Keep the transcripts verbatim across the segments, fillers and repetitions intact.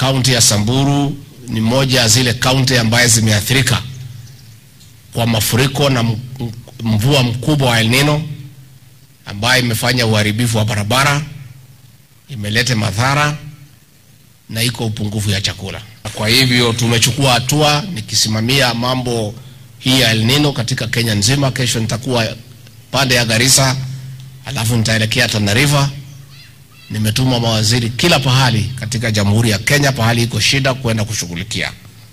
Kaunti ya Samburu ni moja ya zile kaunti ambaye zimeathirika kwa mafuriko na mvua mkubwa wa El Nino ambaye imefanya uharibifu wa barabara, imeleta madhara na iko upungufu ya chakula. Kwa hivyo tumechukua hatua nikisimamia mambo hii ya El Nino katika Kenya nzima. Kesho nitakuwa pande ya Garissa, alafu nitaelekea Tana River. Nimetuma mawaziri kila pahali katika Jamhuri ya Kenya pahali iko shida kwenda kushughulikia.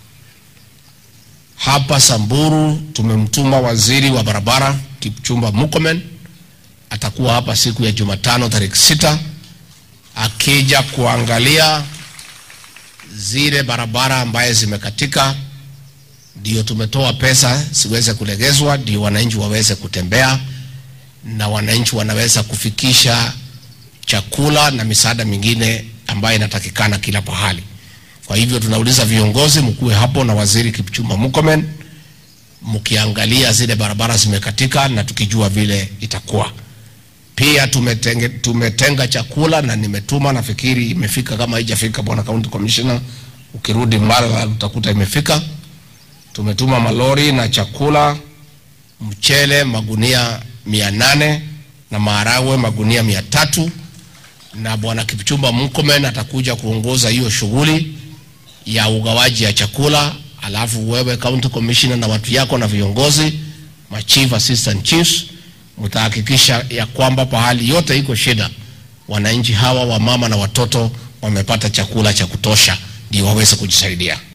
Hapa Samburu tumemtuma waziri wa barabara Kipchumba Murkomen, atakuwa hapa siku ya Jumatano tarehe sita akija kuangalia zile barabara ambaye zimekatika. Ndio tumetoa pesa siweze kulegezwa, ndio wananchi waweze kutembea na wananchi wanaweza kufikisha chakula na misaada mingine ambayo inatakikana kila pahali. Kwa hivyo tunauliza viongozi mkuu hapo na waziri Kipchumba Murkomen, mkiangalia zile barabara zimekatika na tukijua vile itakuwa. Pia tumetenge, tumetenga chakula na nimetuma, nafikiri imefika, kama haijafika bwana county commissioner ukirudi mara utakuta imefika. Tumetuma malori na chakula, mchele magunia mia nane na maharagwe magunia mia tatu, na bwana Kipchumba Murkomen atakuja kuongoza hiyo shughuli ya ugawaji ya chakula. Alafu wewe county commissioner na watu yako na viongozi, ma chief assistant chiefs, mtahakikisha ya kwamba pahali yote iko shida wananchi hawa wa mama na watoto wamepata chakula cha kutosha ndio waweze kujisaidia.